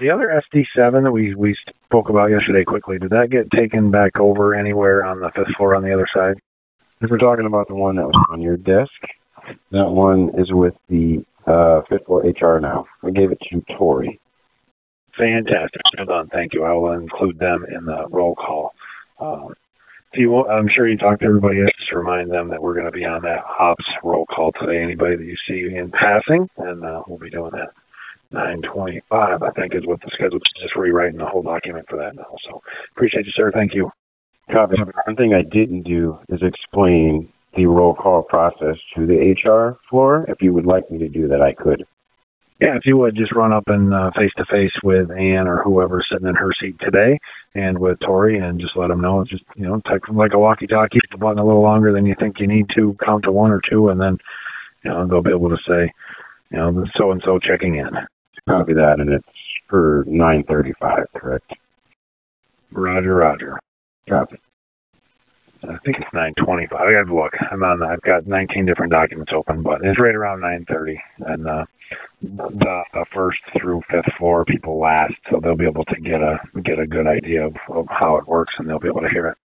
The other SD7 that we spoke about yesterday quickly, did that get taken back over anywhere on the 5th floor on the other side? If we're talking about the one that was on your desk, that one is with the 5th floor HR now. I gave it to Tori. Fantastic. Well done. Thank you. I will include them in the roll call. I'm sure you talked to everybody else just to remind them that we're going to be on that ops roll call today. Anybody that you see in passing, and we'll be doing that. 9:25, I think, is what the schedule is. Just rewriting the whole document for that now. So appreciate you, sir. Thank you. Copy. One thing I didn't do is explain the roll call process to the HR floor. If you would like me to do that, I could. Yeah, if you would just run up and face-to-face with Ann or whoever's sitting in her seat today and with Tori and just let them know. It's just, take like a walkie-talkie, the button a little longer than you think you need to, count to 1 or 2, and then, they'll be able to say, so-and-so checking in. Copy that, and it's for 9:35, correct? Roger. Copy. I think it's 9:25. I got to look. I've got 19 different documents open, but it's right around 9:30. And the 1st through 5th floor people last, so they'll be able to get a good idea of how it works, and they'll be able to hear it.